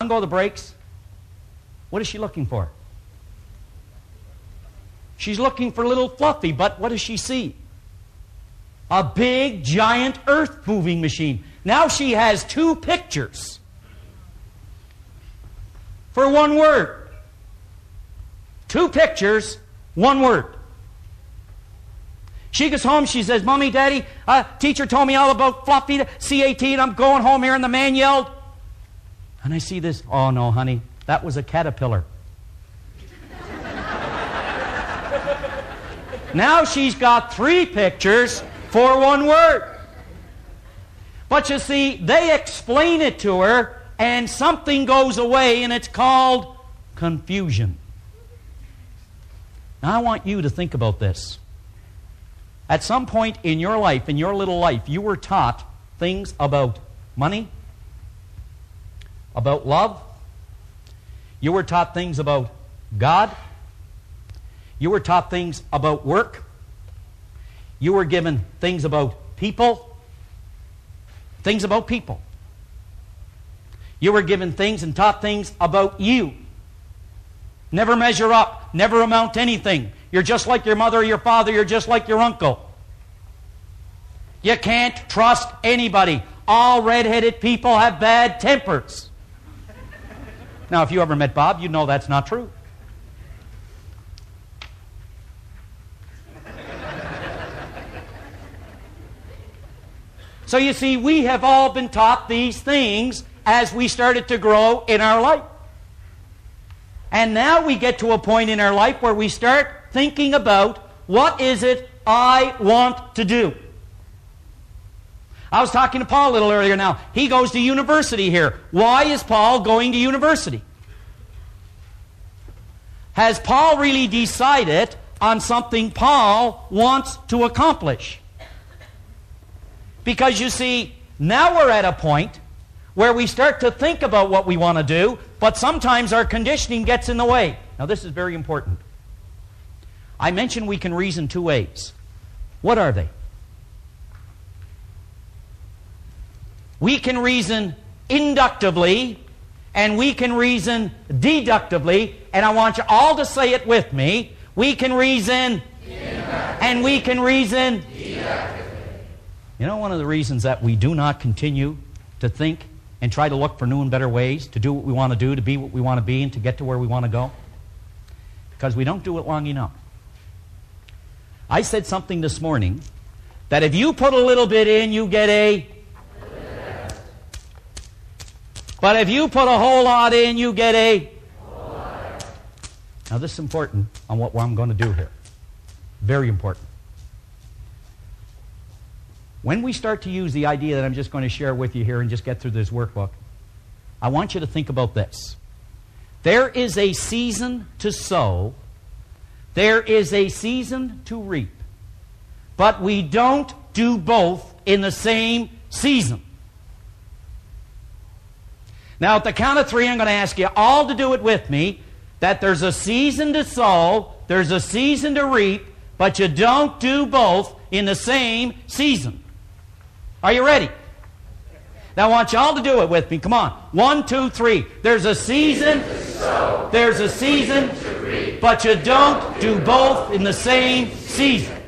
go the brakes. What is she looking for? She's looking for little Fluffy, but what does she see? A big, giant earth-moving machine. Now she has two pictures for one word. Two pictures, one word. She gets home, she says, Mommy, Daddy, teacher told me all about Fluffy, CAT, and I'm going home here, and the man yelled. And I see this, oh no, honey, that was a caterpillar. Now she's got three pictures for one word. But you see, they explain it to her, and something goes away, and it's called confusion. Now I want you to think about this. At some point in your life, in your little life, you were taught things about money, about love. You were taught things about God. You were taught things about work. You were given things about people. Things about people. You were given things and taught things about you. Never measure up. Never amount to anything. You're just like your mother or your father. You're just like your uncle. You can't trust anybody. All red-headed people have bad tempers. Now, if you ever met Bob, you know that's not true. So you see, we have all been taught these things as we started to grow in our life. And now we get to a point in our life where we start thinking about, what is it I want to do? I was talking to Paul a little earlier now. He goes to university here. Why is Paul going to university? Has Paul really decided on something Paul wants to accomplish? Because you see, now we're at a point where we start to think about what we want to do, but sometimes our conditioning gets in the way. Now this is very important. I mentioned we can reason two ways. What are they? We can reason inductively, and we can reason deductively, and I want you all to say it with me. We can reason and we can reason deductively. You know, one of the reasons that we do not continue to think and try to look for new and better ways to do what we want to do, to be what we want to be, and to get to where we want to go? Because we don't do it long enough. I said something this morning that if you put a little bit in, you get a... But if you put a whole lot in, you get a... Now this is important on what I'm going to do here. Very important. When we start to use the idea that I'm just going to share with you here and just get through this workbook, I want you to think about this. There is a season to sow. There is a season to reap. But we don't do both in the same season. Now, at the count of three, I'm going to ask you all to do it with me, that there's a season to sow, there's a season to reap, but you don't do both in the same season. Are you ready? Now, I want you all to do it with me. Come on. 1, 2, 3. There's a season to sow, there's a season to reap, but you don't do both in the same season.